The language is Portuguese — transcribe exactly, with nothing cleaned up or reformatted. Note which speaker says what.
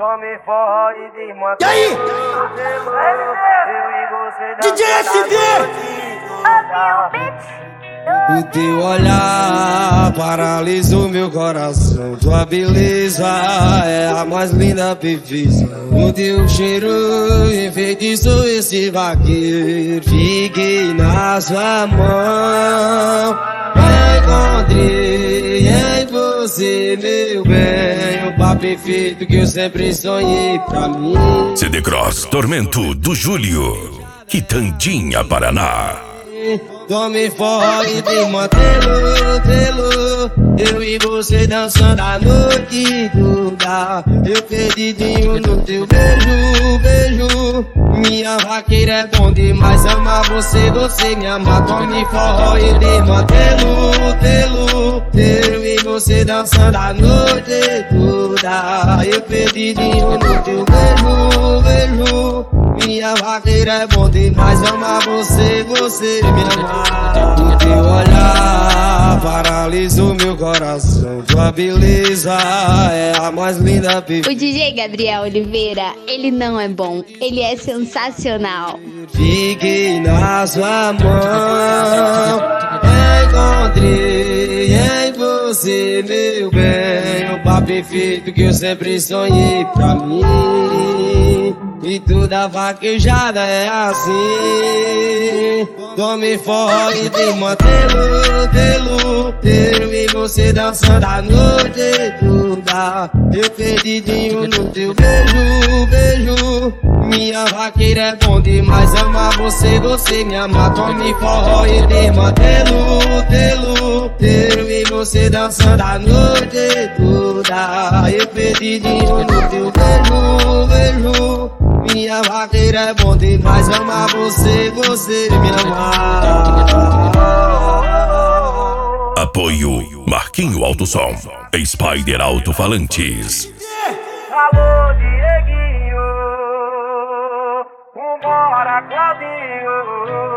Speaker 1: Tome forró e desmantela.
Speaker 2: E aí? D J S V!
Speaker 3: O teu olhar paralisou meu coração. Tua beleza é a mais linda perfeição. O teu cheiro enfeitiçou esse vaqueiro. Fiquei na sua mão. Encontrei em você, meu bem, o par perfeito que eu sempre sonhei pra mim.
Speaker 4: C D Cross Tormento do Júlio, Quitandinha, Paraná.
Speaker 3: Tome forró e desmantelo, telo. Eu e você dançando a noite toda. Eu perdidinho no teu beijo, beijo. Minha vaqueira é bom demais, amar você, você me ama. Tome forró e desmantelo, telo. Eu e você dançando a noite toda. Eu perdidinho no teu beijo, beijo. Minha vaqueira é bom demais, amar você, você me ama. O teu olhar paralisou meu coração. Tua beleza é a mais linda perfeita.
Speaker 5: O D J Gabriel Oliveira, ele não é bom, ele é sensacional.
Speaker 3: Fiquei na sua mão, encontrei em você, meu bem, o par perfeito que eu sempre sonhei pra mim. E toda vaquejada é assim. Tome forró e desmantelo, telo. Eu e você dançando a noite toda. Eu perdidinho no teu beijo, beijo. Minha vaqueira é bom demais, amar você, você me ama. Tome forró e desmantelo, telo. Eu e você dançando a noite toda. Eu perdidinho no teu beijo, beijo. Minha vaqueira é bom demais, amar você, você me amar.
Speaker 4: Apoio Marquinho Alto Som, Spider Alto-Falantes.
Speaker 1: Alô, Dieguinho, vambora, Claudinho.